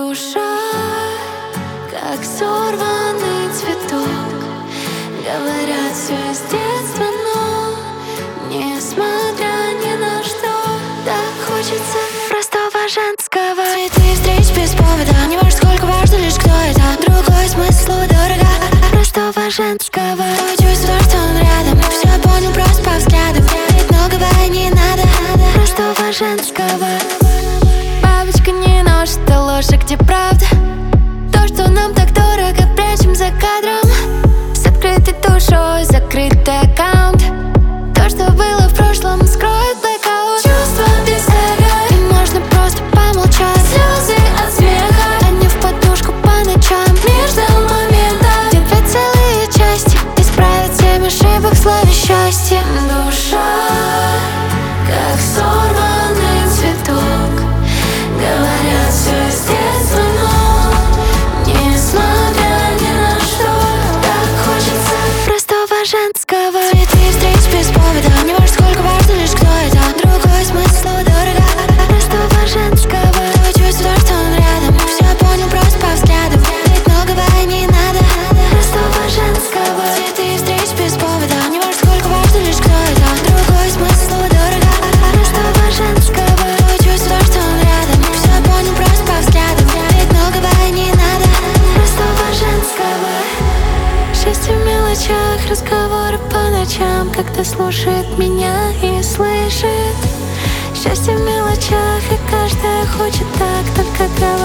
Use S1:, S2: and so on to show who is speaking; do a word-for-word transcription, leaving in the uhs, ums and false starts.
S1: Душа, как сорванный цветок. Говорят, все из детства, но несмотря ни на что, так хочется простого женского. Цветы встреч без повода, не важно сколько, важно лишь кто это. Другой смысл дорого простого женского. То чувство, что он рядом, все понял просто по взглядам. Ведь многого не надо простого женского. Бабочка не нож, это ложь, а где правда? То, что нам так дорого, прячем за кадром. С открытой душой, закрытый аккаунт. То, что было в прошлом, скроет блэкаут. Чувства без эго, и можно просто помолчать. Слезы от смеха, а не в подушку по ночам. Мир ждал момента, где две целые части исправят семь ошибок в слове счастье. Душа, как сорванный цветок. Говорят, все из детства, но несмотря ни на что, так хочется простого женского. Цветы встреч без повода, не важно сколько, важно лишь кто это. Другой смысл дорого простого женского. То чувство, что он рядом, все понял просто по взглядам. Ведь многого не надо простого женского. Цветы встреч без повода, не важно сколько, важно лишь кто это. Другой смысл дорого простого женского. То чувство, что он рядом, все понял просто по взглядам. Ведь многого не надо простого женского. Счастье в мелочах, разговоры по ночам, когда слушает меня и слышит. Счастье в мелочах, и каждая хочет так, только говорит.